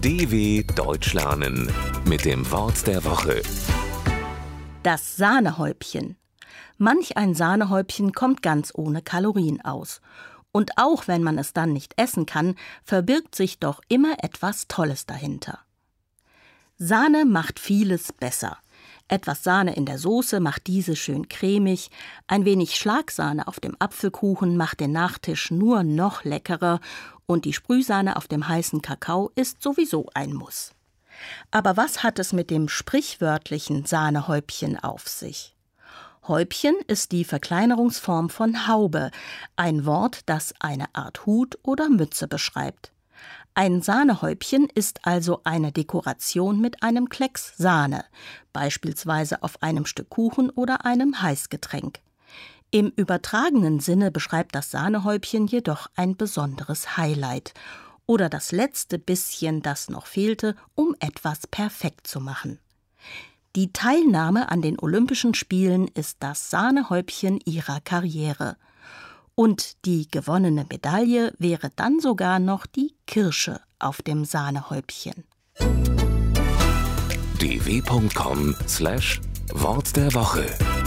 DW Deutsch lernen mit dem Wort der Woche. Das Sahnehäubchen. Manch ein Sahnehäubchen kommt ganz ohne Kalorien aus. Und auch wenn man es dann nicht essen kann, verbirgt sich doch immer etwas Tolles dahinter. Sahne macht vieles besser. Etwas Sahne in der Soße macht diese schön cremig, ein wenig Schlagsahne auf dem Apfelkuchen macht den Nachtisch nur noch leckerer und die Sprühsahne auf dem heißen Kakao ist sowieso ein Muss. Aber was hat es mit dem sprichwörtlichen Sahnehäubchen auf sich? Häubchen ist die Verkleinerungsform von Haube, ein Wort, das eine Art Hut oder Mütze beschreibt. Ein Sahnehäubchen ist also eine Dekoration mit einem Klecks Sahne, beispielsweise auf einem Stück Kuchen oder einem Heißgetränk. Im übertragenen Sinne beschreibt das Sahnehäubchen jedoch ein besonderes Highlight oder das letzte bisschen, das noch fehlte, um etwas perfekt zu machen. Die Teilnahme an den Olympischen Spielen ist das Sahnehäubchen ihrer Karriere. Und die gewonnene Medaille wäre dann sogar noch die Kirsche auf dem Sahnehäubchen. dw.com/Wort der Woche